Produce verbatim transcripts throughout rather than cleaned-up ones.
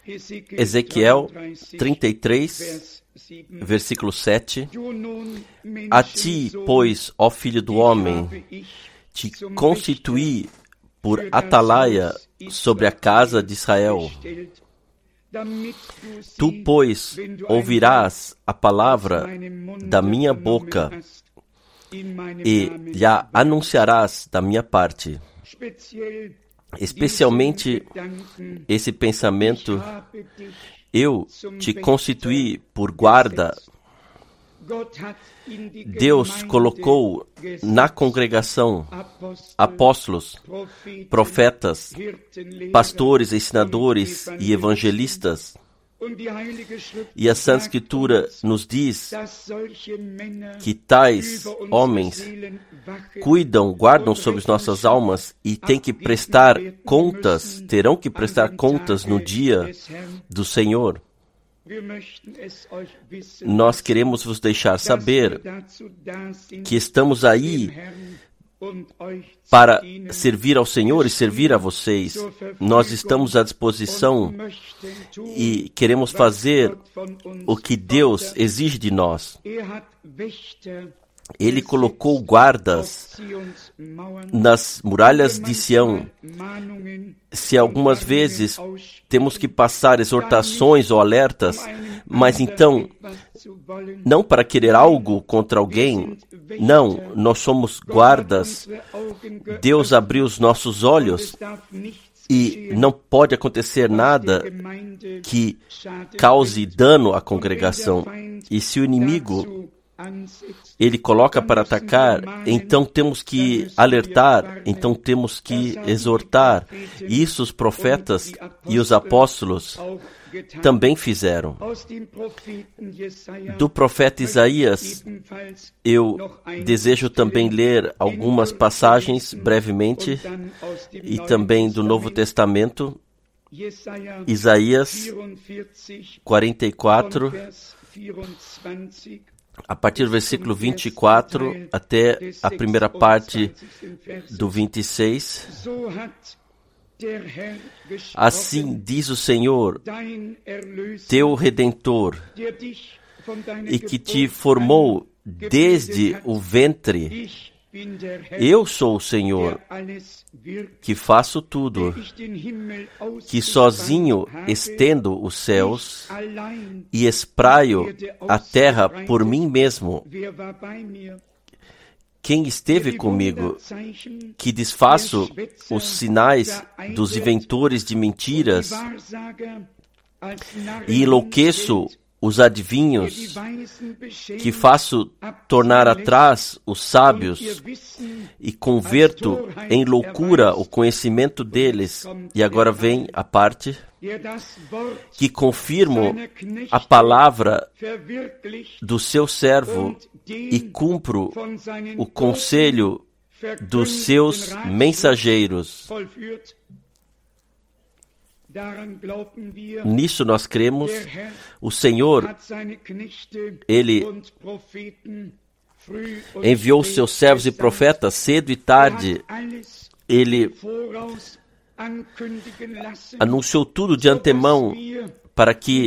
Ezequiel trinta e três, versículo sete. A ti, pois, ó filho do homem, te constituí por atalaia sobre a casa de Israel. Tu, pois, ouvirás a palavra da minha boca e lhe anunciarás da minha parte. Especialmente esse pensamento, eu te constituí por guarda. Deus colocou na congregação apóstolos, profetas, pastores, ensinadores e evangelistas. E a Santa Escritura nos diz que tais homens cuidam, guardam sobre as nossas almas e têm que prestar contas, terão que prestar contas no dia do Senhor. Nós queremos vos deixar saber que estamos aí para servir ao Senhor e servir a vocês. Nós estamos à disposição e queremos fazer o que Deus exige de nós. Ele colocou guardas nas muralhas de Sião. Se algumas vezes temos que passar exortações ou alertas, mas então, não para querer algo contra alguém, não, nós somos guardas. Deus abriu os nossos olhos e não pode acontecer nada que cause dano à congregação. E se o inimigo ele coloca para atacar, então temos que alertar, então temos que exortar. E isso os profetas e os apóstolos também fizeram. Do profeta Isaías, eu desejo também ler algumas passagens brevemente, e também do Novo Testamento, Isaías quarenta e quatro, a partir do versículo vinte e quatro até a primeira parte do vinte e seis. Assim diz o Senhor, teu Redentor, e que te formou desde o ventre. Eu sou o Senhor, que faço tudo, que sozinho estendo os céus e espraio a terra por mim mesmo. Quem esteve comigo, que desfaço os sinais dos inventores de mentiras e enlouqueço os adivinhos, que faço tornar atrás os sábios e converto em loucura o conhecimento deles. E agora vem a parte que confirmo a palavra do seu servo e cumpro o conselho dos seus mensageiros. Nisso nós cremos. O Senhor, Ele enviou seus servos e profetas cedo e tarde. Ele anunciou tudo de antemão para que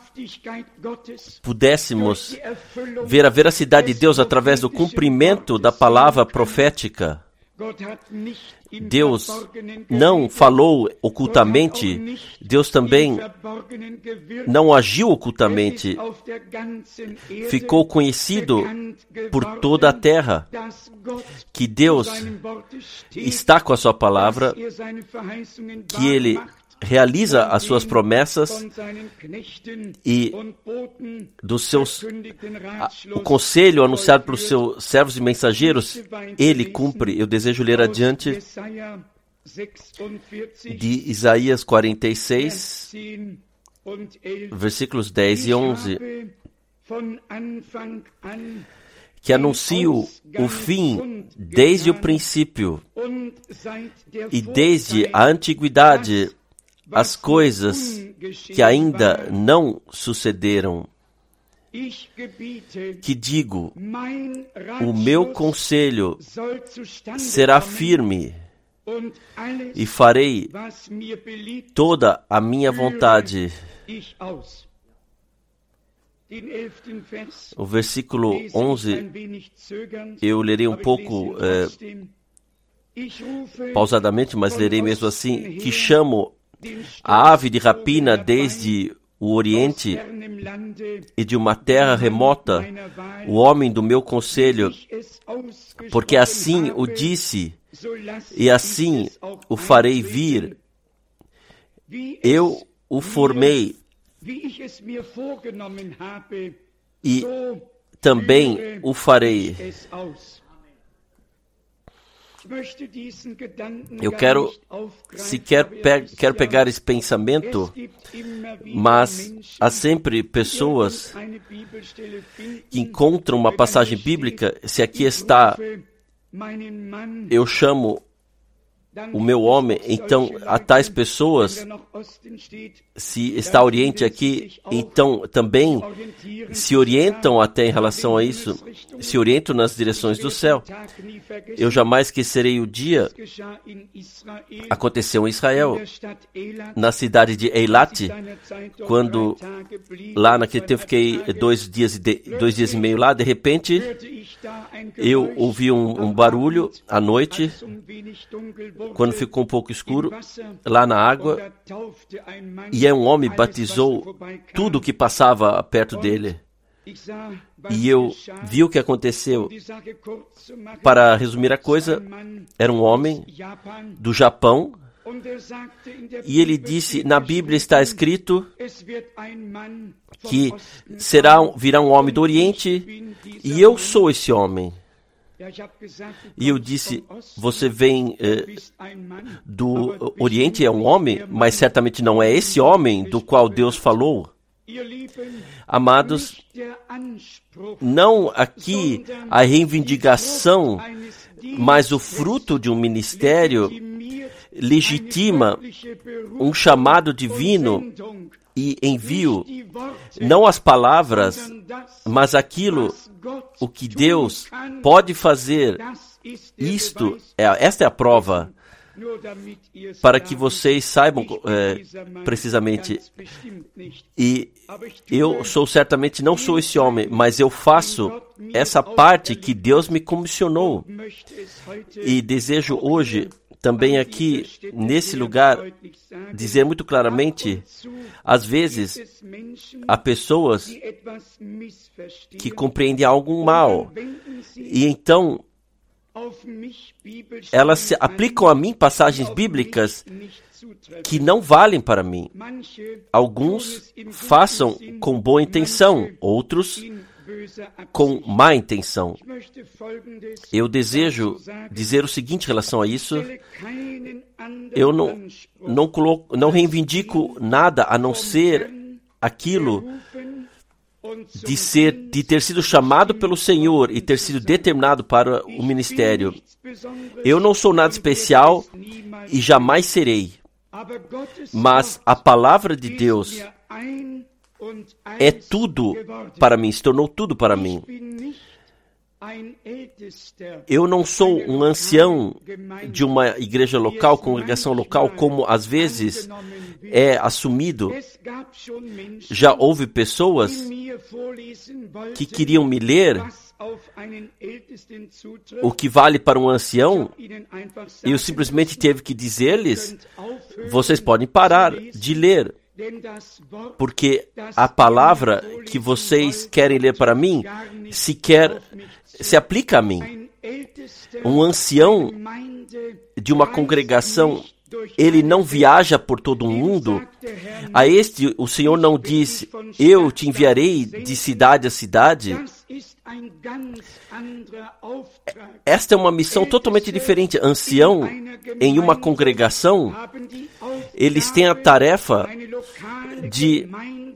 pudéssemos ver a veracidade de Deus através do cumprimento da palavra profética. Deus não falou ocultamente, Deus também não agiu ocultamente. Ficou conhecido por toda a terra que Deus está com a sua palavra, que Ele realiza as suas promessas e dos seus, o conselho anunciado pelos seus servos e mensageiros, Ele cumpre. Eu desejo ler adiante de Isaías quarenta e seis, versículos dez e onze, que anuncio o fim desde o princípio e desde a antiguidade as coisas que ainda não sucederam, que digo, o meu conselho será firme e farei toda a minha vontade. O versículo onze, eu lerei um pouco é, pausadamente, mas lerei mesmo assim, que chamo a ave de rapina desde o Oriente e de uma terra remota, o homem do meu conselho, porque assim o disse, e assim o farei vir. Eu o formei, e também o farei. Eu quero, sequer pe quero pegar esse pensamento, mas há sempre pessoas que encontram uma passagem bíblica. Se aqui está, eu chamo o meu homem, então a tais pessoas, se está Oriente aqui, então também se orientam até em relação a isso, se orientam nas direções do céu. Eu jamais esquecerei o dia, aconteceu em Israel, na cidade de Eilat, quando lá naquele tempo fiquei dois dias, e de, dois dias e meio lá, de repente eu ouvi um, um barulho à noite, quando ficou um pouco escuro, lá na água, e um homem batizou tudo que passava perto dele. E eu vi o que aconteceu. Para resumir a coisa, era um homem do Japão, e ele disse, na Bíblia está escrito que será, virá um homem do Oriente, e eu sou esse homem. E eu disse, você vem eh, do Oriente, é um homem, mas certamente não é esse homem do qual Deus falou. Amados, não aqui a reivindicação, mas o fruto de um ministério legitima um chamado divino e envio, não as palavras, mas aquilo, o que Deus pode fazer. Isto, é, esta é a prova, para que vocês saibam é, precisamente. E eu sou certamente, não sou esse homem, mas eu faço essa parte que Deus me comissionou. E desejo hoje, também aqui, nesse lugar, dizer muito claramente, às vezes, há pessoas que compreendem algo mal, e então elas se aplicam a mim passagens bíblicas que não valem para mim. Alguns façam com boa intenção, outros com má intenção. Eu desejo dizer o seguinte em relação a isso. Eu não, não, coloco, não reivindico nada a não ser aquilo de, ser, de ter sido chamado pelo Senhor e ter sido determinado para o ministério. Eu não sou nada especial e jamais serei. Mas a palavra de Deus é tudo para mim, se tornou tudo para mim. Eu não sou um ancião de uma igreja local, congregação local, como às vezes é assumido. Já houve pessoas que queriam me ler o que vale para um ancião, e eu simplesmente teve que dizer-lhes, vocês podem parar de ler, porque a palavra que vocês querem ler para mim sequer se aplica a mim. Um ancião de uma congregação, ele não viaja por todo o mundo. A este o Senhor não diz, eu te enviarei de cidade a cidade. Esta é uma missão totalmente diferente. Ancião em uma congregação, eles têm a tarefa de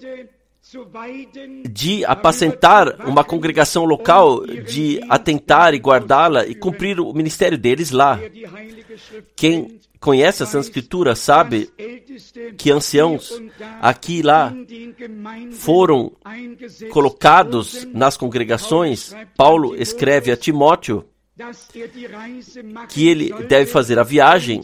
de apacentar uma congregação local, de atentar e guardá-la e cumprir o ministério deles lá. Quem conhece a Santa Escritura sabe que anciãos aqui e lá foram colocados nas congregações. Paulo escreve a Timóteo que ele deve fazer a viagem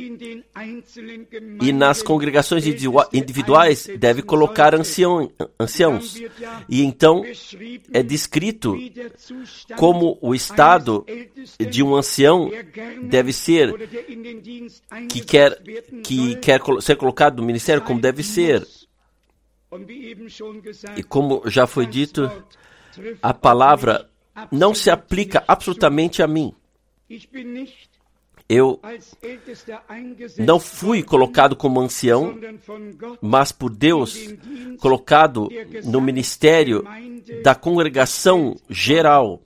e nas congregações individuais deve colocar ancião, anciãos. E então é descrito como o estado de um ancião deve ser, que quer, que quer ser colocado no ministério como deve ser. E como já foi dito, a palavra não se aplica absolutamente a mim. Eu não fui colocado como ancião, mas por Deus colocado no ministério da congregação geral.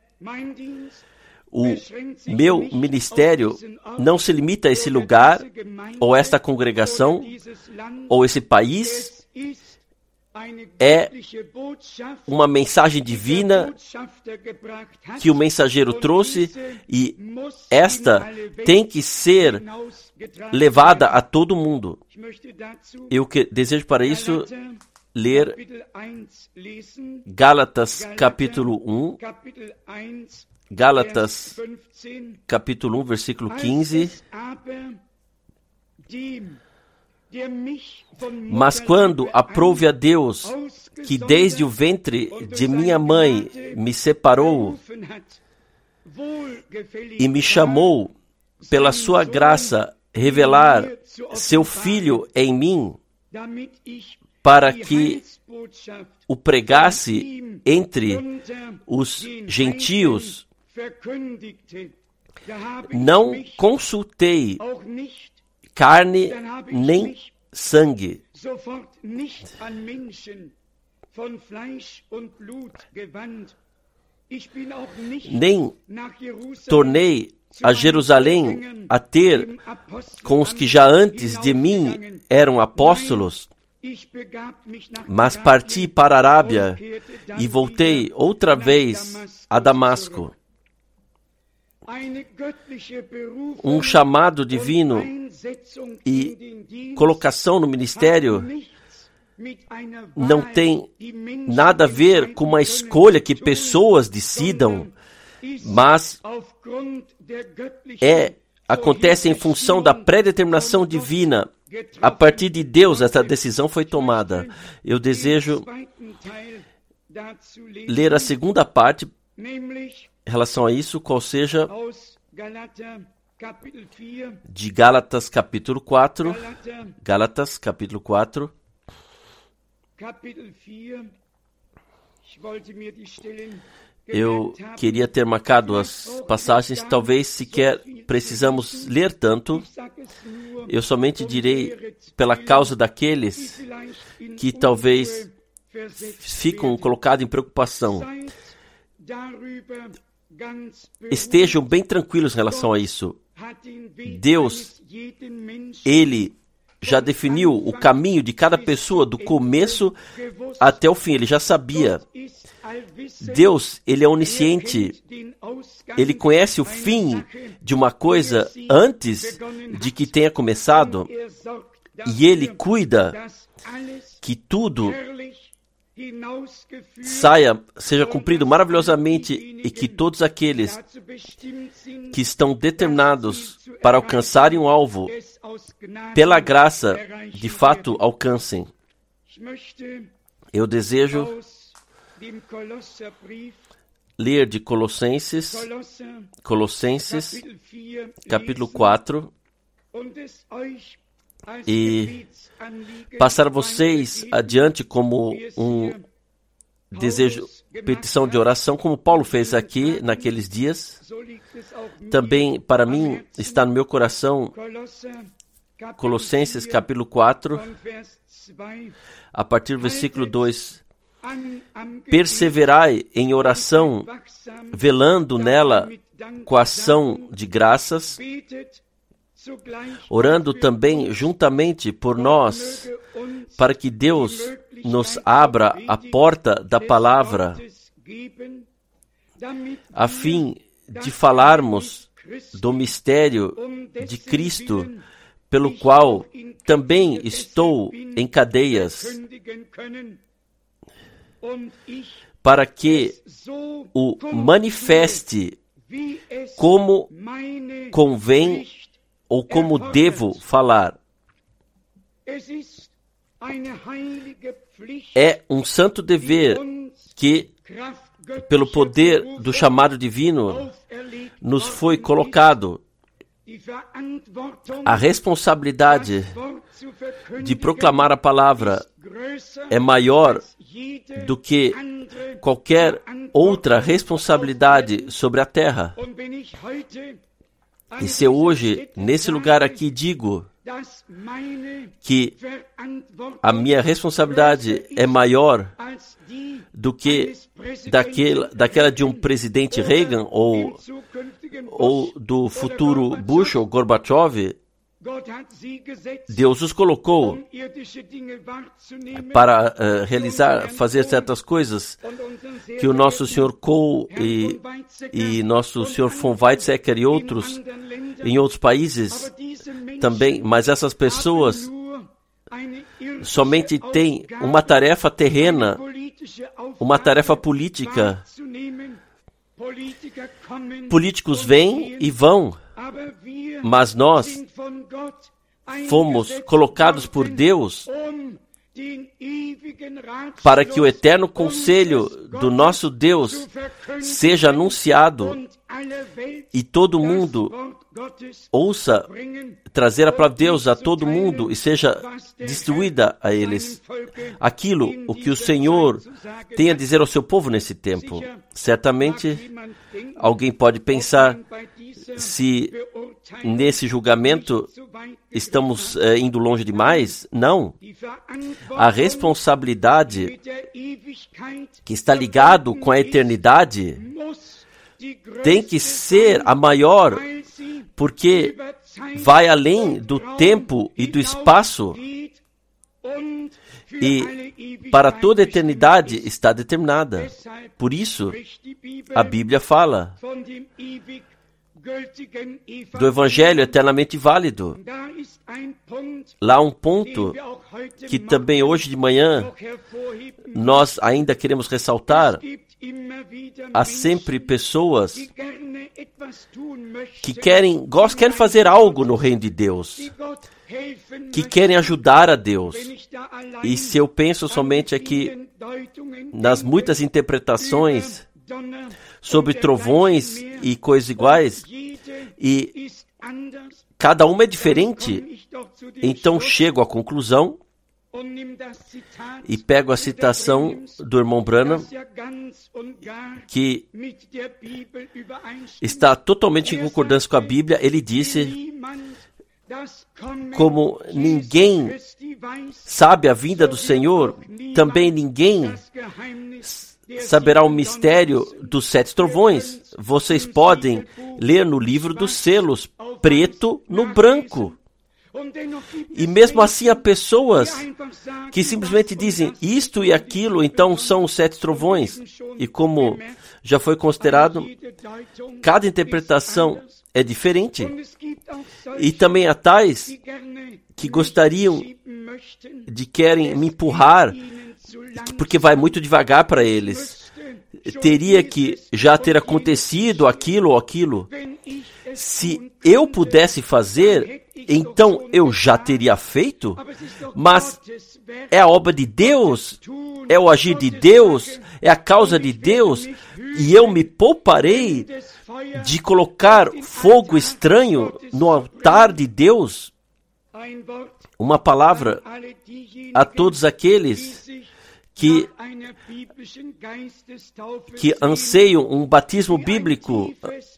O meu ministério não se limita a esse lugar, ou esta congregação, ou esse país. É uma mensagem divina que o mensageiro trouxe e esta tem que ser levada a todo mundo. Eu que, desejo para isso ler Gálatas capítulo um, Gálatas capítulo um, versículo quinze. Mas quando aprouve a Deus, que desde o ventre de minha mãe me separou e me chamou pela sua graça revelar seu Filho em mim, para que o pregasse entre os gentios, não consultei carne nem sangue, nem tornei a Jerusalém a ter com os que já antes de mim eram apóstolos, mas parti para a Arábia e voltei outra vez a Damasco. Um chamado divino e colocação no ministério não tem nada a ver com uma escolha que pessoas decidam, mas é, acontece em função da pré-determinação divina. A partir de Deus, essa decisão foi tomada. Eu desejo ler a segunda parte em relação a isso, qual seja de Gálatas capítulo quatro, Gálatas capítulo quatro, eu queria ter marcado as passagens, talvez sequer precisamos ler tanto, eu somente direi pela causa daqueles que talvez ficam colocados em preocupação. Estejam bem tranquilos em relação a isso. Deus, Ele já definiu o caminho de cada pessoa do começo até o fim. Ele já sabia. Deus, Ele é onisciente. Ele conhece o fim de uma coisa antes de que tenha começado. E Ele cuida que tudo saia, seja cumprido maravilhosamente e que todos aqueles que estão determinados para alcançarem o alvo, pela graça, de fato alcancem. Eu desejo ler de Colossenses, Colossenses, capítulo quatro, e passar vocês adiante como um desejo, petição de oração, como Paulo fez aqui naqueles dias. Também para mim está no meu coração Colossenses capítulo quatro, a partir do versículo dois. Perseverai em oração, velando nela com ação de graças, orando também juntamente por nós, para que Deus nos abra a porta da palavra, a fim de falarmos do mistério de Cristo, pelo qual também estou em cadeias, para que o manifeste como convém ou como devo falar. É um santo dever que, pelo poder do chamado divino, nos foi colocado. A responsabilidade de proclamar a palavra é maior do que qualquer outra responsabilidade sobre a terra. E se eu hoje, nesse lugar aqui, digo que a minha responsabilidade é maior do que daquela, daquela de um presidente Reagan ou, ou do futuro Bush ou Gorbachev, Deus os colocou para uh, realizar, fazer certas coisas que o nosso senhor Kohl e, e nosso senhor von Weizsäcker e outros em outros países também, mas essas pessoas somente têm uma tarefa terrena, uma tarefa política. Políticos vêm e vão, mas nós fomos colocados por Deus para que o eterno conselho do nosso Deus seja anunciado e todo mundo ouça trazer a palavra de Deus a todo mundo e seja distribuída a eles aquilo o que o Senhor tem a dizer ao seu povo nesse tempo. Certamente alguém pode pensar se nesse julgamento estamos eh, indo longe demais. Não. A responsabilidade que está ligado com a eternidade tem que ser a maior, porque vai além do tempo e do espaço e para toda a eternidade está determinada. Por isso, a Bíblia fala do Evangelho eternamente válido. Lá há um ponto que também hoje de manhã nós ainda queremos ressaltar. Há sempre pessoas que querem, gostam, querem fazer algo no reino de Deus, que querem ajudar a Deus. E se eu penso somente aqui nas muitas interpretações sobre trovões e coisas iguais, e cada uma é diferente, então chego à conclusão e pego a citação do irmão Branham, que está totalmente em concordância com a Bíblia. Ele disse, como ninguém sabe a vinda do Senhor, também ninguém saberá o mistério dos sete trovões. Vocês podem ler no livro dos selos, preto no branco. E mesmo assim há pessoas que simplesmente dizem isto e aquilo, então são os sete trovões. E como já foi considerado, cada interpretação é diferente. E também há tais que gostariam de querem me empurrar, porque vai muito devagar para eles. Teria que já ter acontecido aquilo ou aquilo. Se eu pudesse fazer, então eu já teria feito, mas é a obra de Deus, é o agir de Deus, é a causa de Deus, e eu me pouparei de colocar fogo estranho no altar de Deus. Uma palavra a todos aqueles que, que anseiam um batismo bíblico,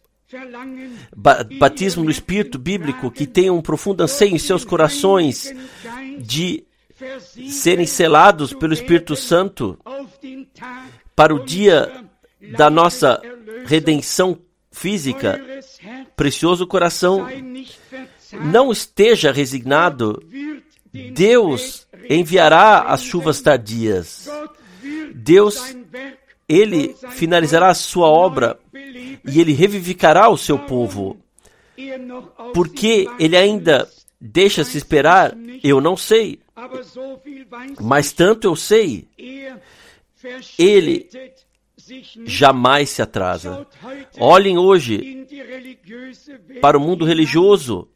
batismo no Espírito bíblico, que tem um profundo anseio em seus corações de serem selados pelo Espírito Santo para o dia da nossa redenção física. Precioso coração, não esteja resignado. Deus enviará as chuvas tardias. Deus, Ele finalizará a sua obra e Ele revivificará o seu povo. Por que Ele ainda deixa-se esperar? Eu não sei. Mas tanto eu sei. Ele jamais se atrasa. Olhem hoje para o mundo religioso.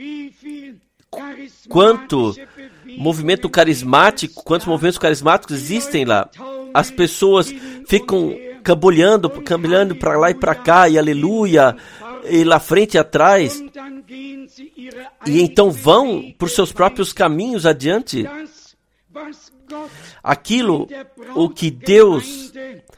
Quanto movimento carismático, quantos movimentos carismáticos existem lá. As pessoas ficam cambaleando, cambaleando para lá e para cá, e aleluia, e lá frente e atrás. E então vão por seus próprios caminhos adiante. Aquilo, o que Deus,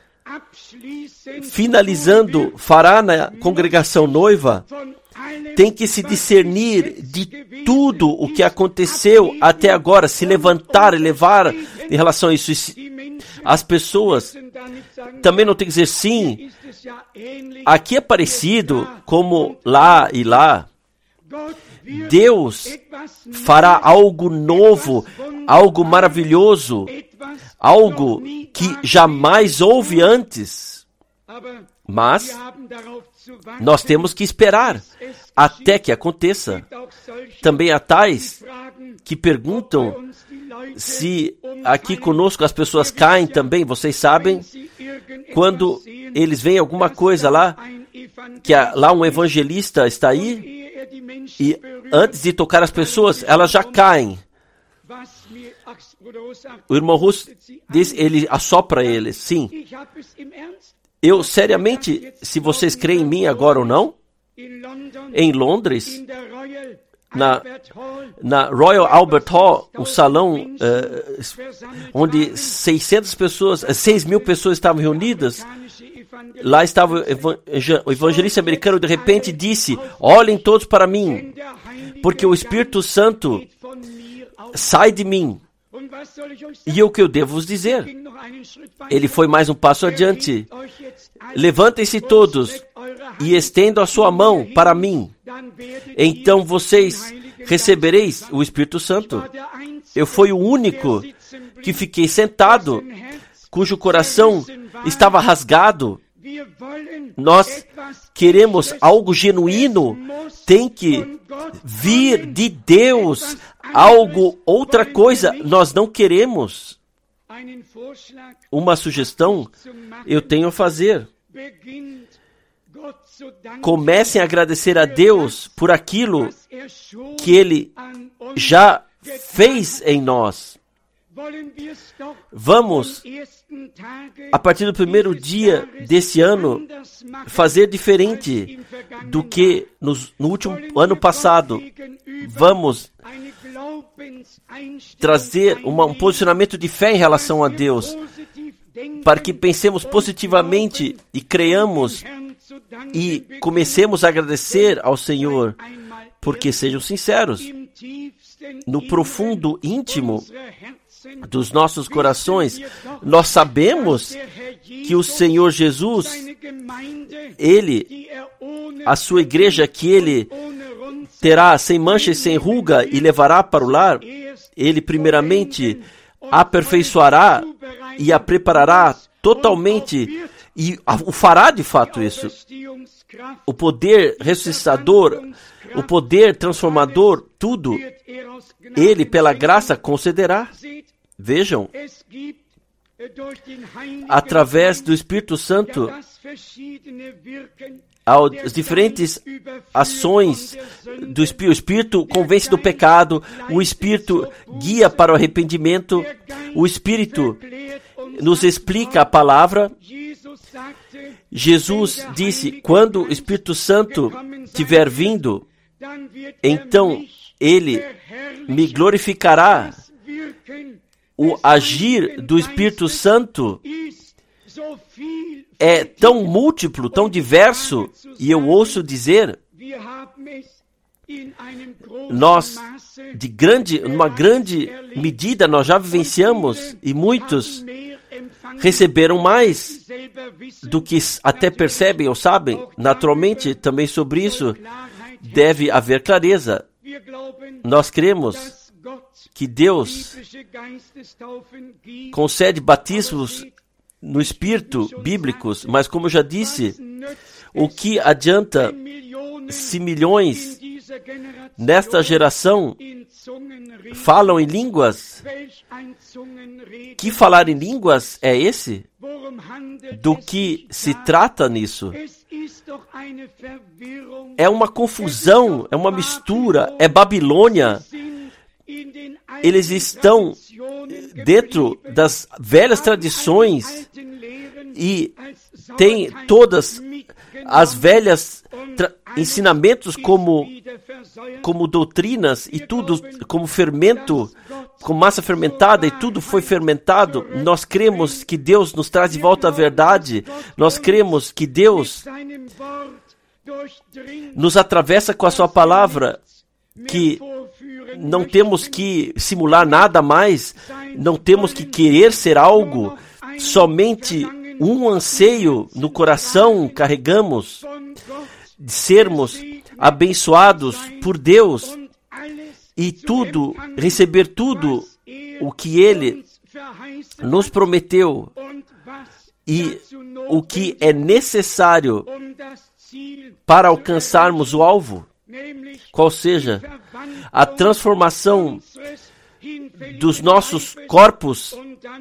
finalizando, fará na congregação noiva, tem que se discernir de tudo o que aconteceu até agora, se levantar e levar em relação a isso. As pessoas também não tem que dizer sim, aqui é parecido como lá e lá. Deus fará algo novo, algo maravilhoso, algo que jamais houve antes. Mas nós temos que esperar até que aconteça. Também há tais que perguntam se aqui conosco as pessoas caem também. Vocês sabem, quando eles veem alguma coisa lá, que lá um evangelista está aí, e antes de tocar as pessoas, elas já caem. O irmão Russo diz, ele assopra eles. Sim. Eu, seriamente, se vocês creem em mim agora ou não, em Londres, na, na Royal Albert Hall, um salão uh, onde seiscentas pessoas, seis mil pessoas estavam reunidas, lá estava o evangelista americano, de repente disse, olhem todos para mim, porque o Espírito Santo sai de mim. E o que eu devo vos dizer? Ele foi mais um passo adiante. Levantem-se todos e estendam a sua mão para mim. Então vocês recebereis o Espírito Santo. Eu fui o único que fiquei sentado, cujo coração estava rasgado. Nós queremos algo genuíno, tem que vir de Deus, algo, outra coisa, nós não queremos. Uma sugestão eu tenho a fazer. Comecem a agradecer a Deus por aquilo que Ele já fez em nós. Vamos, a partir do primeiro dia desse ano, fazer diferente do que no, no último ano passado. Vamos trazer uma, um posicionamento de fé em relação a Deus, para que pensemos positivamente e creiamos e comecemos a agradecer ao Senhor, porque sejam sinceros, no profundo íntimo dos nossos corações, nós sabemos que o Senhor Jesus, Ele, a sua igreja que Ele terá sem mancha e sem ruga e levará para o lar, Ele primeiramente aperfeiçoará e a preparará totalmente e o fará de fato isso. O poder ressuscitador, o poder transformador, tudo, Ele pela graça concederá. Vejam, através do Espírito Santo, as diferentes ações do Espírito, o Espírito convence do pecado, o Espírito guia para o arrependimento, o Espírito nos explica a palavra. Jesus disse, quando o Espírito Santo tiver vindo, então Ele me glorificará. O agir do Espírito Santo é tão múltiplo, tão diverso, e eu ouço dizer, nós, de grande, numa grande medida, nós já vivenciamos, e muitos receberam mais do que até percebem ou sabem. Naturalmente, também sobre isso deve haver clareza. Nós cremos que Deus concede batismos no Espírito bíblicos, mas como eu já disse, o que adianta se milhões nesta geração falam em línguas? Que falar em línguas é esse? do que se trata nisso. É uma confusão, é uma mistura, é Babilônia. Eles estão dentro das velhas tradições e têm todas as velhas ensinamentos como, como doutrinas e tudo como fermento, com massa fermentada, e tudo foi fermentado. Nós cremos que Deus nos traz de volta a verdade. Nós cremos que Deus nos atravessa com a sua palavra, que não temos que simular nada mais, não temos que querer ser algo, somente um anseio no coração carregamos de sermos abençoados por Deus e tudo, receber tudo o que Ele nos prometeu e o que é necessário para alcançarmos o alvo, qual seja a transformação dos nossos corpos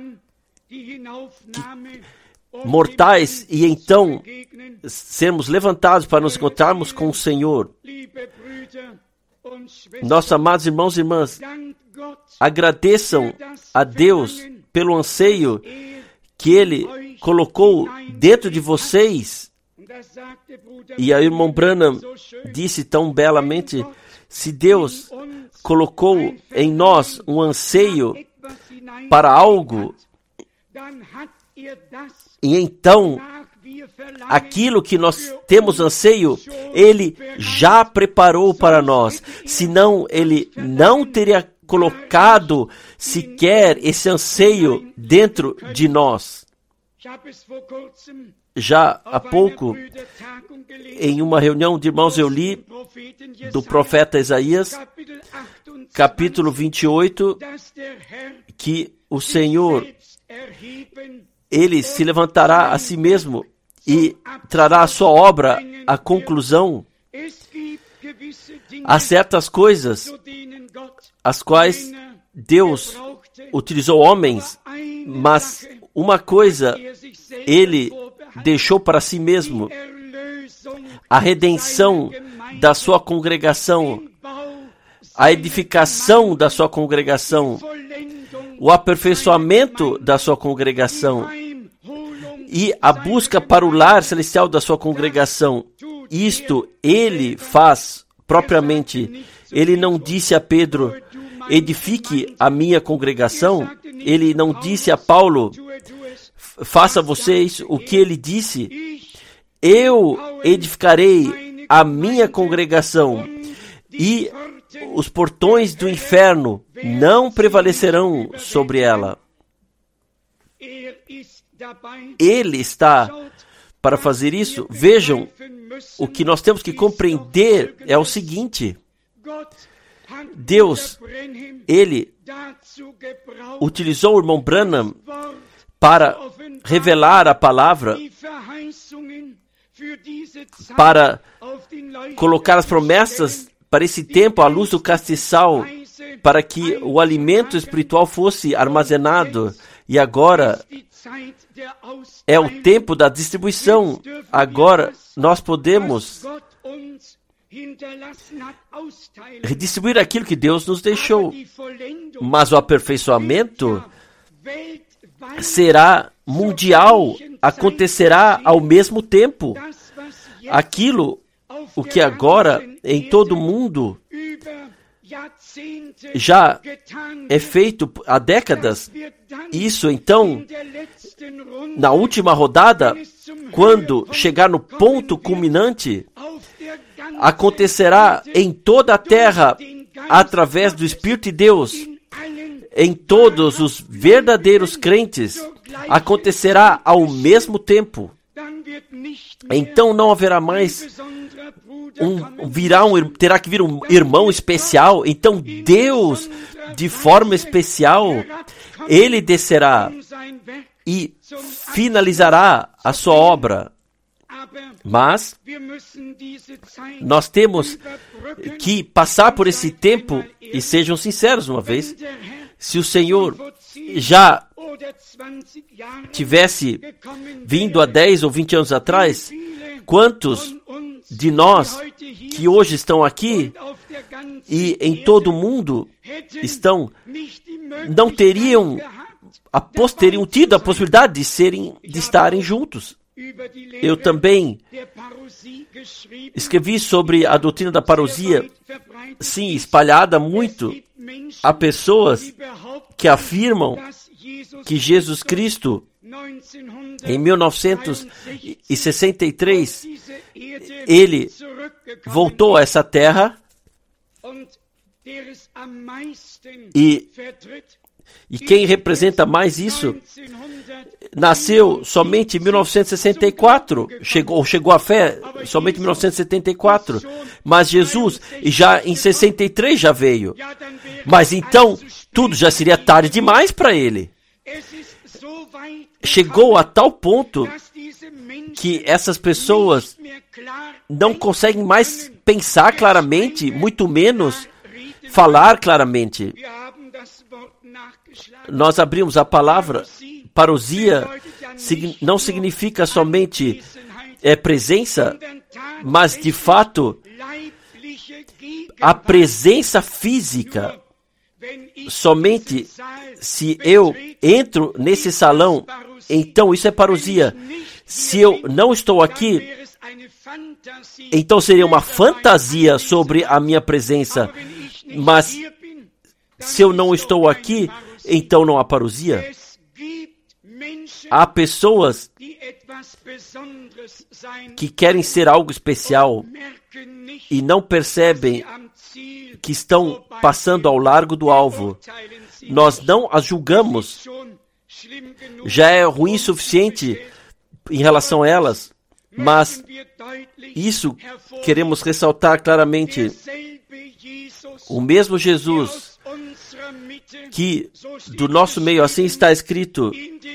mortais e então sermos levantados para nos encontrarmos com o Senhor. Nossos amados irmãos e irmãs, agradeçam a Deus pelo anseio que Ele colocou dentro de vocês. E a irmã Branham disse tão belamente, se Deus colocou em nós um anseio para algo, e então aquilo que nós temos anseio, Ele já preparou para nós. Senão, Ele não teria colocado sequer esse anseio dentro de nós. Já há pouco, em uma reunião de irmãos, eu li do profeta Isaías, capítulo vinte e oito, que o Senhor, Ele se levantará a si mesmo e trará a sua obra à conclusão. Há certas coisas as quais Deus utilizou homens, mas uma coisa Ele deixou para si mesmo: a redenção da sua congregação, a edificação da sua congregação, o aperfeiçoamento da sua congregação e a busca para o lar celestial da sua congregação. Isto Ele faz propriamente. Ele não disse a Pedro, edifique a minha congregação. Ele não disse a Paulo, faça vocês o que ele disse. Eu edificarei a minha congregação e os portões do inferno não prevalecerão sobre ela. Ele está para fazer isso. Vejam, o que nós temos que compreender é o seguinte: Deus, Ele utilizou o irmão Branham para revelar a palavra, para colocar as promessas para esse tempo à luz do castiçal, para que o alimento espiritual fosse armazenado. E agora é o tempo da distribuição. Agora nós podemos redistribuir aquilo que Deus nos deixou. Mas o aperfeiçoamento será mundial, acontecerá ao mesmo tempo. Aquilo, o que agora em todo o mundo já é feito há décadas, isso então, na última rodada, quando chegar no ponto culminante, acontecerá em toda a terra, através do Espírito de Deus, em todos os verdadeiros crentes, acontecerá ao mesmo tempo. Então não haverá mais um, virá um, terá que vir um irmão especial. Então Deus, de forma especial, Ele descerá e finalizará a sua obra. Mas nós temos que passar por esse tempo, e sejam sinceros uma vez, se o Senhor já tivesse vindo há dez ou vinte anos atrás, quantos de nós que hoje estão aqui e em todo o mundo estão, não teriam, a, teriam tido a possibilidade de, serem, de estarem juntos. Eu também escrevi sobre a doutrina da parousia, sim, espalhada muito. Há pessoas que afirmam que Jesus Cristo, em mil novecentos e sessenta e três, ele voltou a essa terra e, e quem representa mais isso nasceu somente em mil novecentos e sessenta e quatro, chegou, chegou à fé somente em mil novecentos e setenta e quatro, mas Jesus já em sessenta e três já veio. Mas então tudo já seria tarde demais para ele. Chegou a tal ponto que essas pessoas não conseguem mais pensar claramente, muito menos falar claramente. Nós abrimos a palavra, parousia não significa somente é, presença, mas de fato a presença física. Somente se eu entro nesse salão, então isso é parousia. Se eu não estou aqui, então seria uma fantasia sobre a minha presença. Mas se eu não estou aqui, então não há parousia. Há pessoas que querem ser algo especial e não percebem que estão passando ao largo do alvo. Nós não as julgamos. Já é ruim o suficiente em relação a elas, mas isso queremos ressaltar claramente. O mesmo Jesus que do nosso meio, assim está escrito,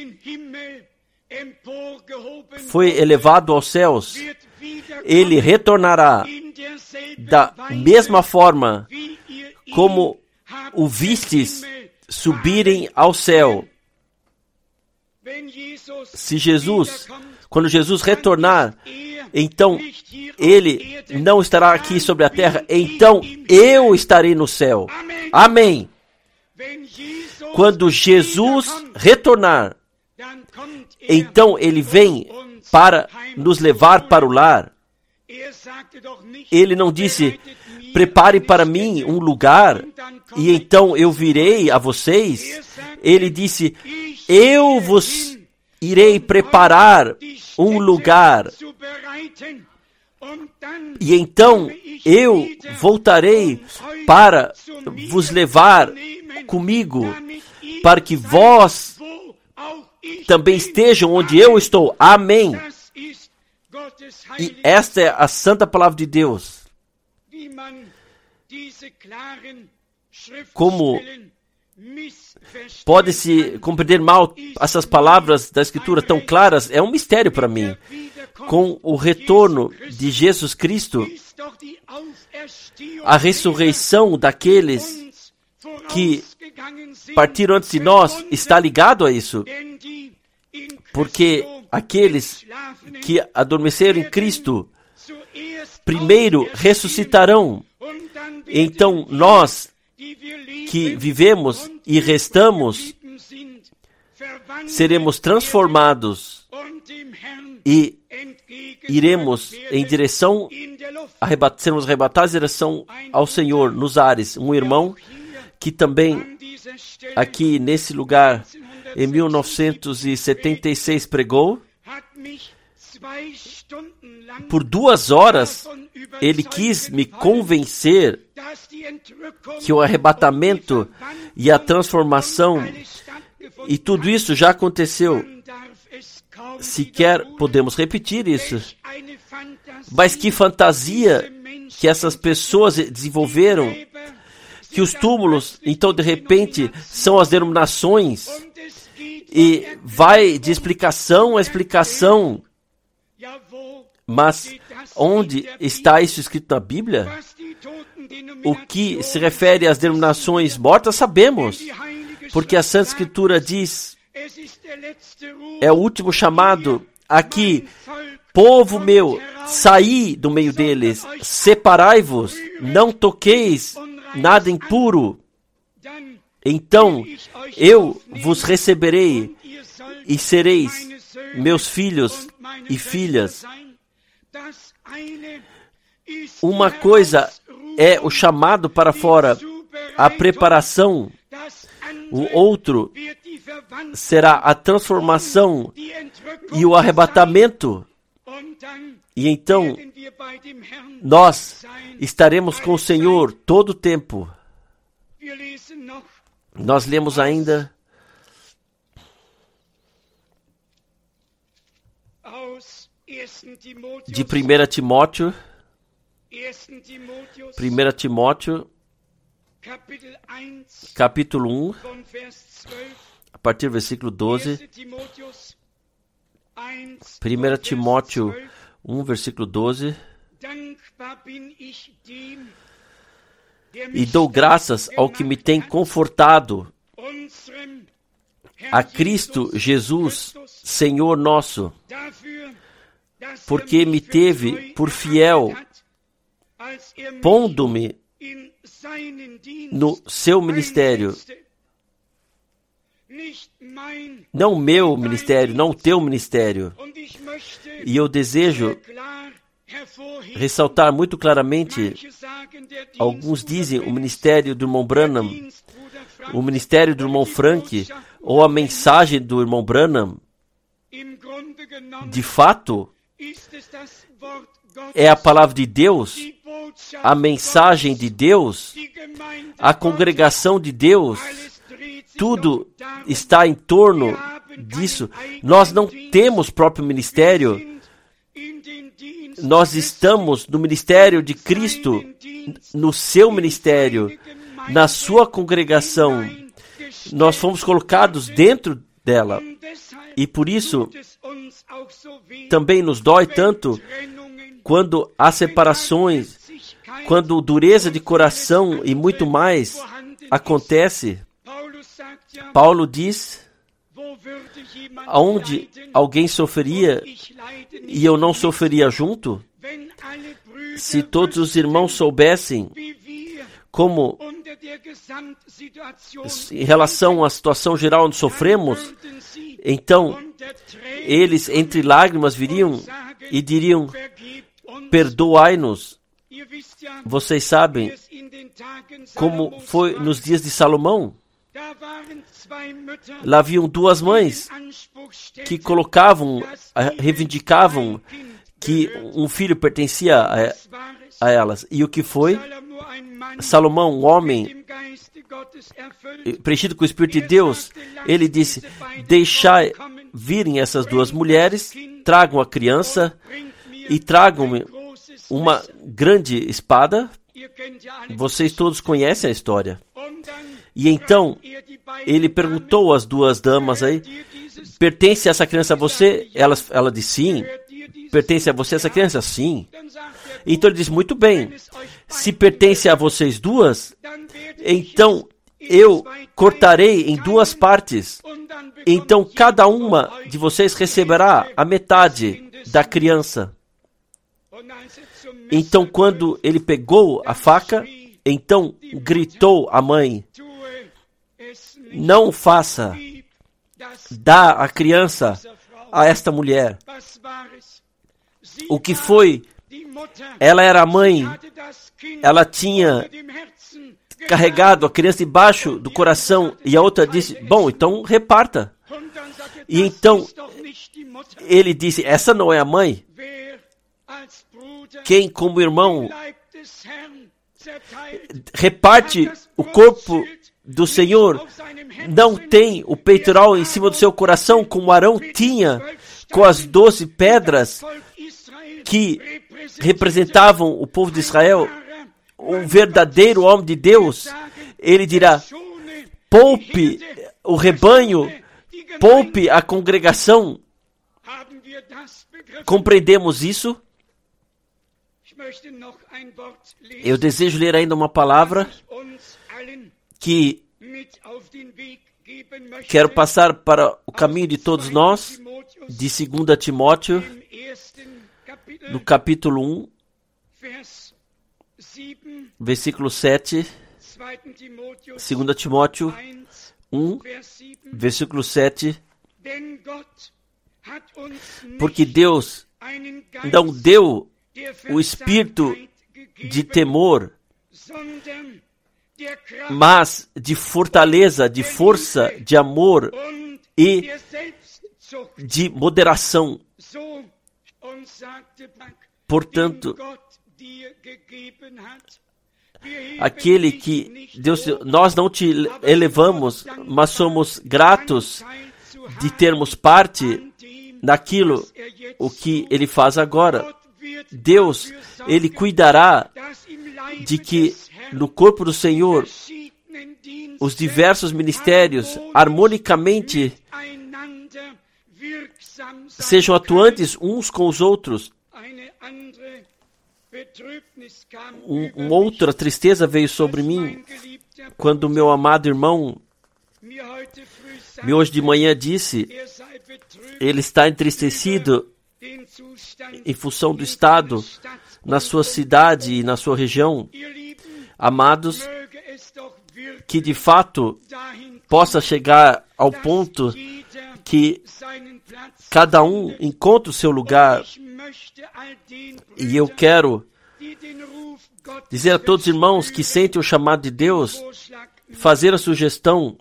foi elevado aos céus, ele retornará da mesma forma como o vistes subirem ao céu. Se Jesus, quando Jesus retornar, então ele não estará aqui sobre a terra, então eu estarei no céu. Amém. Quando Jesus retornar, então ele vem para nos levar para o lar. Ele não disse, prepare para mim um lugar e então eu virei a vocês. Ele disse, eu vos irei preparar um lugar e então eu voltarei para vos levar comigo, para que vós também estejam onde eu estou. Amém. E esta é a santa palavra de Deus. Como pode-se compreender mal essas palavras da Escritura tão claras? É um mistério para mim. Com o retorno de Jesus Cristo, a ressurreição daqueles que partiram antes de nós está ligado a isso. Porque aqueles que adormeceram em Cristo primeiro ressuscitarão. Então nós que vivemos e restamos seremos transformados e iremos em direção, arrebat, seremos arrebatados em direção ao Senhor nos ares. Um irmão que também aqui nesse lugar em mil novecentos e setenta e seis pregou, por duas horas ele quis me convencer que o arrebatamento e a transformação e tudo isso já aconteceu. Sequer podemos repetir isso. Mas que fantasia que essas pessoas desenvolveram, que os túmulos, então de repente, são as denominações, e vai de explicação a explicação. Mas onde está isso escrito na Bíblia? O que se refere às denominações mortas, sabemos, porque a Santa Escritura diz É o último chamado aqui. Povo meu, saí do meio deles, separai-vos, não toqueis nada impuro. Então eu vos receberei e sereis meus filhos e filhas. Uma coisa é o chamado para fora, a preparação. O outro será a transformação e o arrebatamento. E então nós estaremos com o Senhor todo o tempo. Nós lemos ainda de primeira Timóteo, primeira Timóteo, capítulo um, a partir do versículo doze. primeira Timóteo um, versículo doze. E dou graças ao que me tem confortado, a Cristo Jesus, Senhor nosso, porque me teve por fiel, pondo-me no seu ministério. Não o meu ministério, não o teu ministério. E eu desejo ressaltar muito claramente, alguns dizem o ministério do irmão Branham, o ministério do irmão Frank, ou a mensagem do irmão Branham. De fato, é a palavra de Deus, a mensagem de Deus, a congregação de Deus. Tudo está em torno disso. Nós não temos próprio ministério. Nós estamos no ministério de Cristo, no seu ministério, na sua congregação. Nós fomos colocados dentro dela. E por isso, também nos dói tanto quando há separações, quando dureza de coração e muito mais acontece. Paulo diz, aonde alguém sofreria e eu não sofreria junto? Se todos os irmãos soubessem como, em relação à situação geral onde sofremos, então eles entre lágrimas viriam e diriam, perdoai-nos. Vocês sabem como foi nos dias de Salomão. Lá haviam duas mães que colocavam, reivindicavam que um filho pertencia a, a elas. E o que foi? Salomão, um homem preenchido com o Espírito de Deus, ele disse, deixai virem essas duas mulheres, tragam a criança e tragam-me uma grande espada. Vocês todos conhecem a história. E então, ele perguntou às duas damas aí, pertence essa criança a você? Ela, ela disse sim. Pertence a você essa criança? Sim. Então ele disse, muito bem, se pertence a vocês duas, então eu cortarei em duas partes. Então cada uma de vocês receberá a metade da criança. Então quando ele pegou a faca, então gritou a mãe, não faça, dá a criança a esta mulher. O que foi? Ela era a mãe, ela tinha carregado a criança debaixo do coração e a outra disse, bom, então reparta. E então ele disse, essa não é a mãe. Quem como irmão reparte o corpo do Senhor, não tem o peitoral em cima do seu coração como Arão tinha com as doze pedras que representavam o povo de Israel, o verdadeiro homem de Deus. Ele dirá, poupe o rebanho, poupe a congregação. Compreendemos isso? Eu desejo ler ainda uma palavra que quero passar para o caminho de todos nós, de segunda Timóteo, no capítulo um, versículo sete, segunda Timóteo um, versículo sete, porque Deus não deu o espírito de temor, mas de fortaleza, de força, de amor e de moderação. Portanto, aquele que Deus, nós não te elevamos, mas somos gratos de termos parte naquilo o que Ele faz agora. Deus, Ele cuidará de que no corpo do Senhor os diversos ministérios harmonicamente sejam atuantes uns com os outros. Um, uma outra tristeza veio sobre mim quando meu amado irmão me hoje de manhã disse, ele está entristecido em função do estado na sua cidade e na sua região. Amados, que de fato possa chegar ao ponto que cada um encontre o seu lugar. E eu quero dizer a todos os irmãos que sentem o chamado de Deus, fazer a sugestão,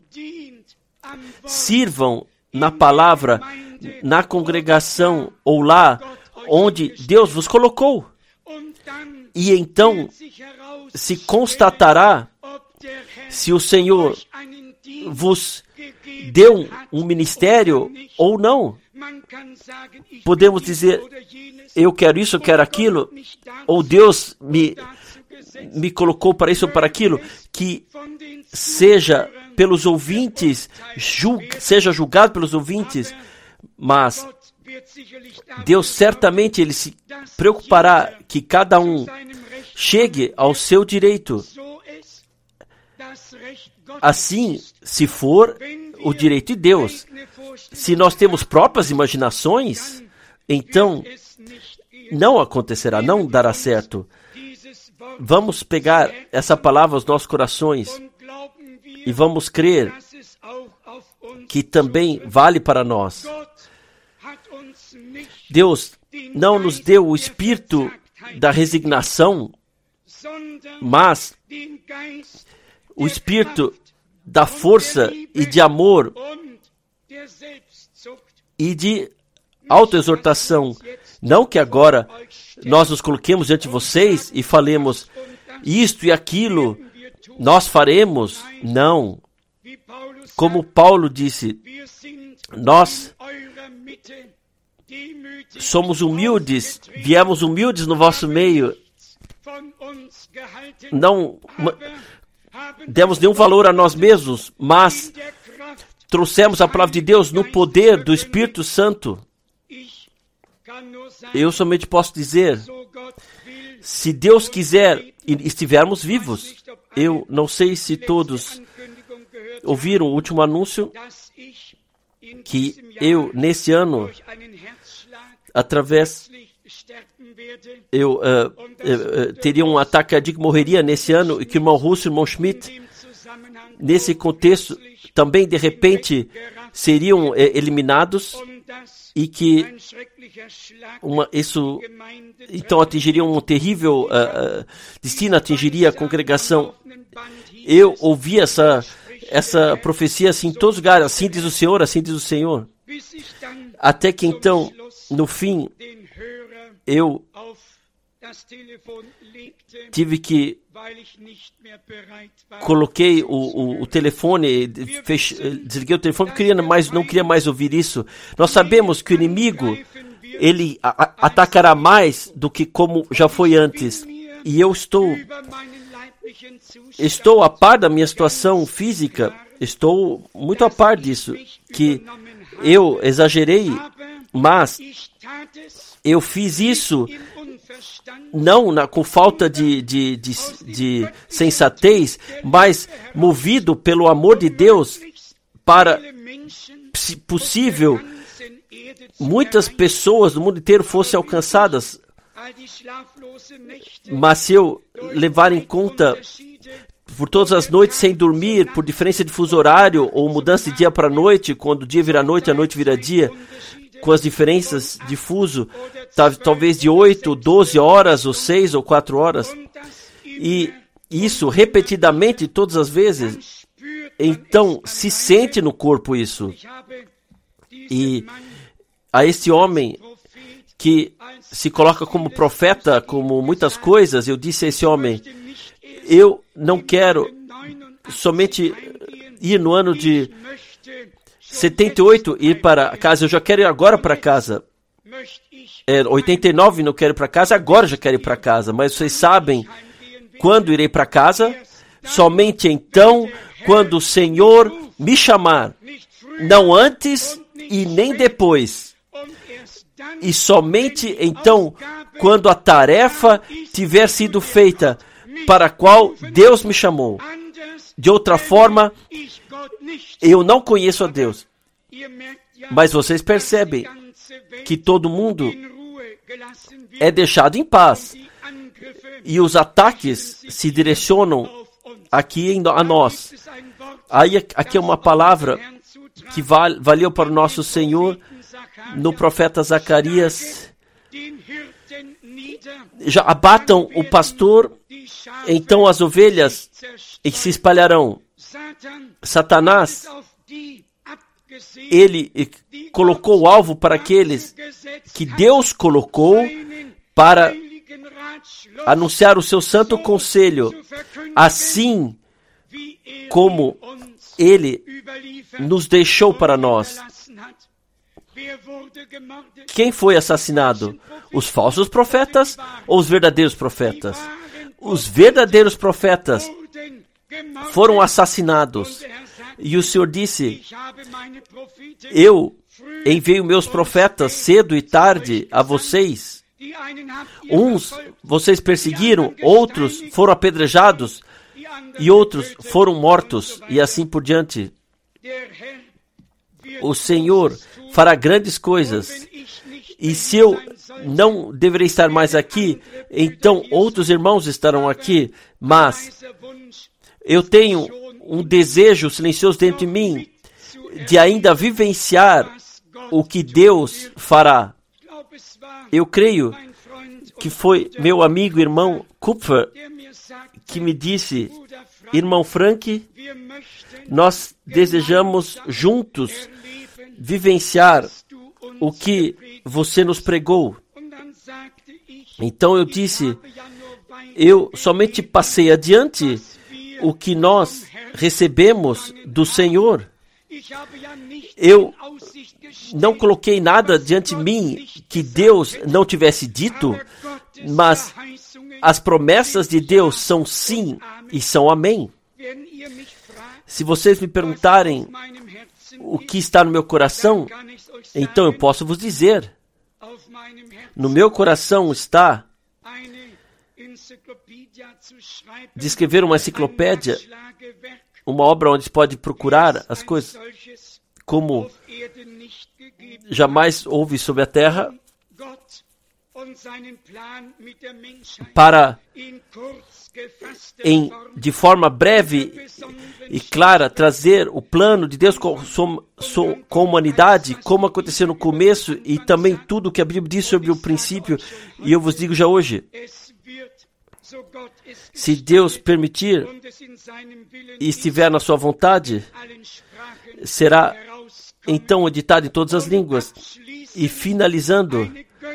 sirvam na palavra, na congregação ou lá onde Deus vos colocou. E então se constatará se o Senhor vos deu um ministério ou não. Podemos dizer, eu quero isso, eu quero aquilo, ou Deus me, me colocou para isso ou para aquilo, que seja pelos ouvintes, julga, seja julgado pelos ouvintes, mas Deus certamente Ele se preocupará que cada um chegue ao seu direito. Assim, se for o direito de Deus. Se nós temos próprias imaginações, então não acontecerá, não dará certo. Vamos pegar essa palavra aos nossos corações e vamos crer que também vale para nós. Deus não nos deu o espírito da resignação, mas o espírito da força e de amor e de autoexortação. Não que agora nós nos coloquemos diante de vocês e falemos isto e aquilo, nós faremos. Não. Como Paulo disse, nós somos humildes, viemos humildes no vosso meio, não demos nenhum valor a nós mesmos, mas trouxemos a palavra de Deus no poder do Espírito Santo. Eu somente posso dizer, se Deus quiser e estivermos vivos. Eu não sei se todos ouviram o último anúncio, que eu, nesse ano, através, eu uh, uh, uh, teria um ataque cardíaco, morreria nesse ano, e que o irmão Russo e o irmão Schmidt, nesse contexto, também, de repente, seriam uh, eliminados, e que uma, isso, então, atingiria um terrível uh, uh, destino, atingiria a congregação. Eu ouvi essa, essa profecia assim em todos os lugares, assim diz o Senhor, assim diz o Senhor. Até que então, no fim, eu tive que coloquei o, o, o telefone, fech, desliguei o telefone, porque eu queria mais, não queria mais ouvir isso. Nós sabemos que o inimigo, ele a, a, atacará mais do que como já foi antes. E eu estou, estou a par da minha situação física, estou muito a par disso, que eu exagerei, mas eu fiz isso não na, com falta de, de, de, de sensatez, mas movido pelo amor de Deus, para, se possível, muitas pessoas do mundo inteiro fossem alcançadas. Mas se eu levar em conta por todas as noites sem dormir, por diferença de fuso horário ou mudança de dia para noite, quando o dia vira noite, a noite vira dia, com as diferenças de fuso, talvez de oito, doze horas, ou seis ou quatro horas, e isso repetidamente todas as vezes, então se sente no corpo isso. E a esse homem que se coloca como profeta, como muitas coisas, eu disse a esse homem, eu não quero somente ir no ano de setenta e oito, ir para casa, eu já quero ir agora para casa. É, oitenta e nove não quero ir para casa, agora já quero ir para casa. Mas vocês sabem quando irei para casa? Somente então, quando o Senhor me chamar. Não antes e nem depois. E somente então, quando a tarefa tiver sido feita, para a qual Deus me chamou. De outra forma, eu não conheço a Deus. Mas vocês percebem que todo mundo é deixado em paz. E os ataques se direcionam aqui a nós. Aí aqui é uma palavra que val, valeu para o nosso Senhor no profeta Zacarias. Já abatam o pastor, então as ovelhas se espalharão. Satanás, ele colocou o alvo para aqueles que Deus colocou para anunciar o seu santo conselho, assim como ele nos deixou para nós. Quem foi assassinado? Os falsos profetas ou os verdadeiros profetas? Os verdadeiros profetas foram assassinados. E o Senhor disse, eu enviei meus profetas cedo e tarde a vocês. Uns vocês perseguiram, outros foram apedrejados e outros foram mortos, e assim por diante. O Senhor fará grandes coisas. E se eu não deveria estar mais aqui, então outros irmãos estarão aqui. Mas eu tenho um desejo silencioso dentro de mim de ainda vivenciar o que Deus fará. Eu creio que foi meu amigo irmão Kupfer que me disse, irmão Frank, nós desejamos juntos vivenciar o que você nos pregou. Então eu disse, eu somente passei adiante o que nós recebemos do Senhor. Eu não coloquei nada diante de mim que Deus não tivesse dito, mas as promessas de Deus são sim e são amém. Se vocês me perguntarem o que está no meu coração, então eu posso vos dizer. No meu coração está de escrever uma enciclopédia, uma obra onde se pode procurar as coisas como jamais houve sobre a terra, para, em, de forma breve e clara, trazer o plano de Deus com, com a humanidade, como aconteceu no começo, e também tudo o que a Bíblia diz sobre o princípio. E eu vos digo já hoje, se Deus permitir e estiver na sua vontade, será então editado em todas as línguas. E finalizando,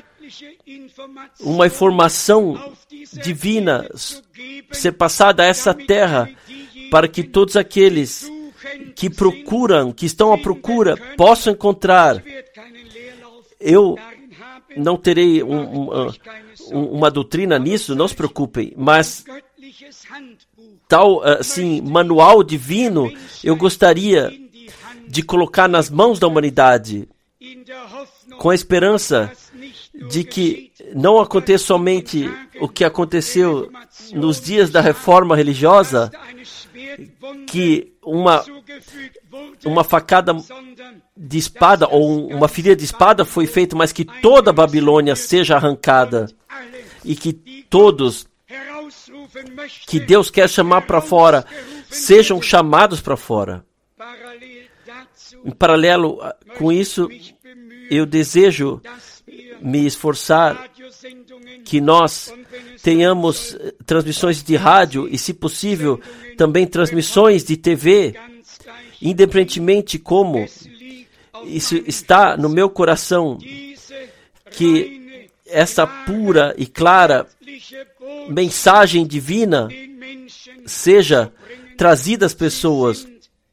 uma informação divina ser passada a essa terra, para que todos aqueles que procuram, que estão à procura, possam encontrar. Eu não terei um, um, um, uma doutrina nisso, não se preocupem, mas tal assim, manual divino, eu gostaria de colocar nas mãos da humanidade, com a esperança de que não aconteça somente o que aconteceu nos dias da reforma religiosa, que uma, uma facada de espada ou uma ferida de espada foi feita, mas que toda a Babilônia seja arrancada e que todos que Deus quer chamar para fora sejam chamados para fora. Em paralelo com isso, eu desejo me esforçar que nós tenhamos transmissões de rádio e, se possível, também transmissões de T V, independentemente como isso está no meu coração, que essa pura e clara mensagem divina seja trazida às pessoas.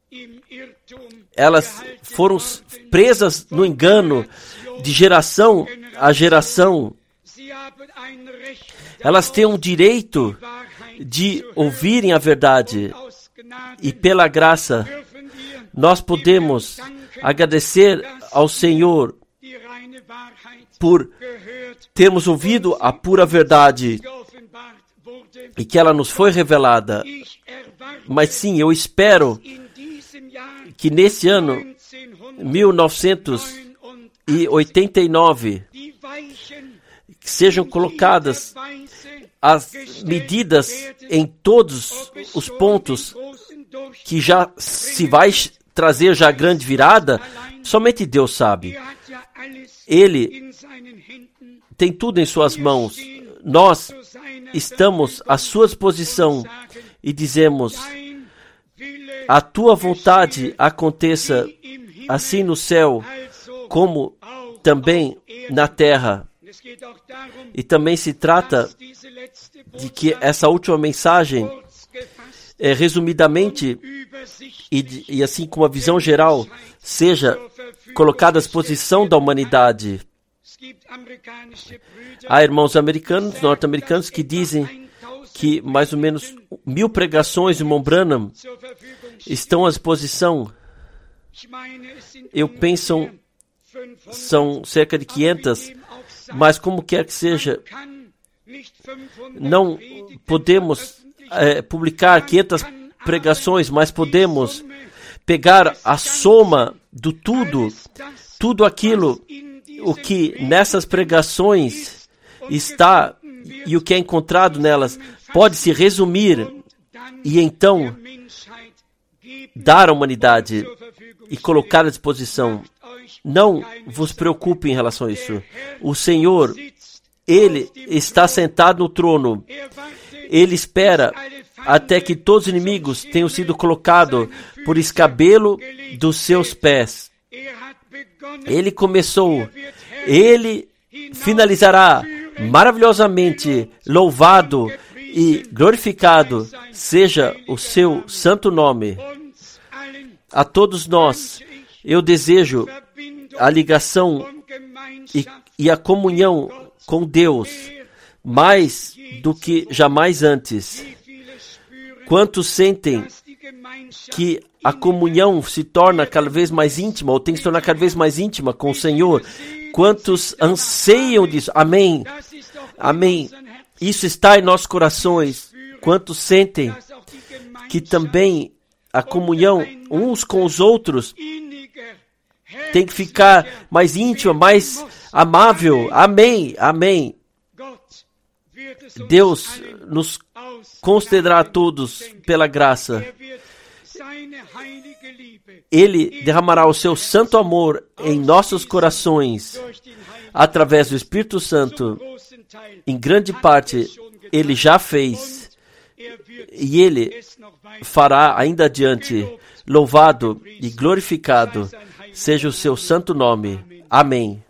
Elas foram presas no engano de geração a geração. Elas têm um direito de ouvirem a verdade. E pela graça, nós podemos agradecer ao Senhor por termos ouvido a pura verdade e que ela nos foi revelada. Mas sim, eu espero que nesse ano, mil novecentos e oitenta e nove, sejam colocadas as medidas em todos os pontos que já se vai trazer já a grande virada. Somente Deus sabe. Ele tem tudo em suas mãos. Nós estamos à sua disposição e dizemos: a tua vontade aconteça assim no céu como também na terra. E também se trata de que essa última mensagem, é, resumidamente, e, de, e assim com uma visão geral, seja colocada à disposição da humanidade. Há irmãos americanos, norte-americanos, que dizem que mais ou menos mil pregações de Irmão Branham estão à disposição. Eu penso, são cerca de quinhentas, mas como quer que seja, não podemos é, publicar quinhentas pregações, mas podemos pegar a soma do tudo, tudo aquilo o que nessas pregações está e o que é encontrado nelas pode se resumir e então dar à humanidade e colocar à disposição. Não vos preocupe em relação a isso. O Senhor, Ele está sentado no trono. Ele espera até que todos os inimigos tenham sido colocados por escabelo dos seus pés. Ele começou, Ele finalizará maravilhosamente. Louvado e glorificado seja o seu santo nome. A todos nós, eu desejo a ligação e, e a comunhão com Deus, mais do que jamais antes. Quantos sentem que a comunhão se torna cada vez mais íntima, ou tem que se tornar cada vez mais íntima com o Senhor? Quantos anseiam disso? Amém. Amém. Isso está em nossos corações. Quantos sentem que também a comunhão uns com os outros tem que ficar mais íntima, mais amável? Amém. Amém. Deus nos concederá a todos pela graça. Ele derramará o seu santo amor em nossos corações através do Espírito Santo. Em grande parte, Ele já fez e Ele fará ainda adiante. Louvado e glorificado seja o seu santo nome. Amém.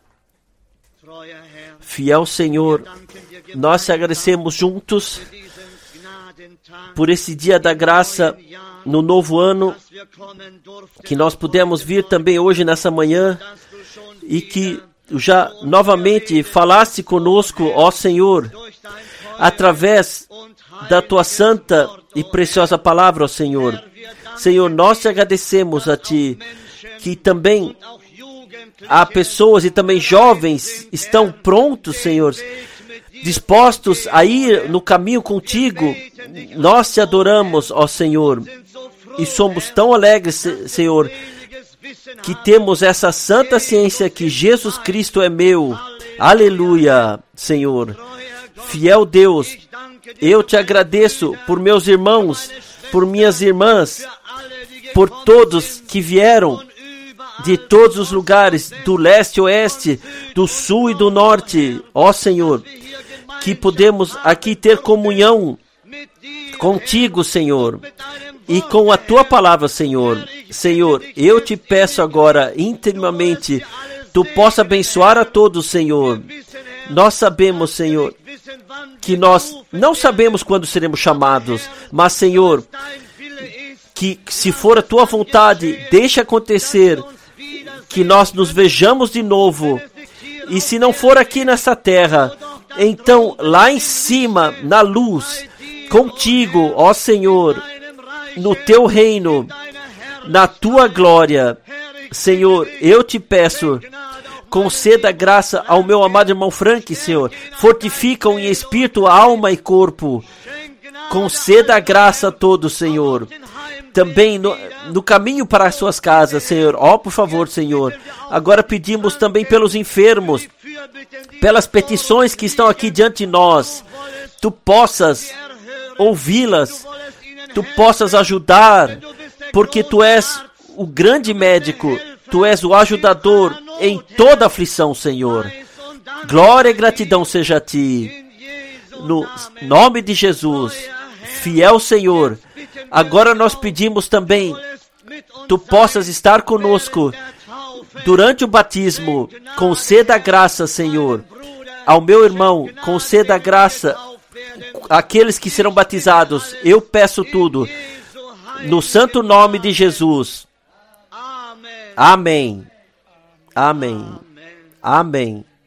Fiel Senhor, nós te agradecemos juntos por esse dia da graça no novo ano, que nós pudemos vir também hoje nessa manhã e que já novamente falasse conosco, ó Senhor, através da tua santa e preciosa palavra, ó Senhor. Senhor, nós te agradecemos a ti, que também há pessoas e também jovens estão prontos, Senhor, dispostos a ir no caminho contigo. Nós te adoramos, ó Senhor. E somos tão alegres, Senhor, que temos essa santa ciência que Jesus Cristo é meu. Aleluia, Senhor. Fiel Deus, eu te agradeço por meus irmãos, por minhas irmãs, por todos que vieram de todos os lugares, do leste, oeste, do sul e do norte. Ó Senhor, que podemos aqui ter comunhão contigo, Senhor, e com a tua palavra, Senhor. Senhor, eu te peço agora, intimamente, tu possa abençoar a todos, Senhor. Nós sabemos, Senhor, que nós não sabemos quando seremos chamados, mas, Senhor, que se for a tua vontade, deixa acontecer, que nós nos vejamos de novo. E se não for aqui nessa terra, então lá em cima, na luz, contigo, ó Senhor, no teu reino, na tua glória. Senhor, eu te peço, conceda graça ao meu amado irmão Frank, Senhor. Fortifica-o em espírito, alma e corpo. Conceda graça a todos, Senhor. Também no, no caminho para as suas casas, Senhor. Ó, por favor, Senhor. Agora pedimos também pelos enfermos, pelas petições que estão aqui diante de nós. Tu possas ouvi-las, tu possas ajudar, porque tu és o grande médico, tu és o ajudador em toda aflição, Senhor. Glória e gratidão seja a ti. No nome de Jesus, fiel Senhor, agora nós pedimos também, tu possas estar conosco durante o batismo. Conceda graça, Senhor, ao meu irmão, conceda graça àqueles que serão batizados. Eu peço tudo no santo nome de Jesus. Amém. Amém. Amém.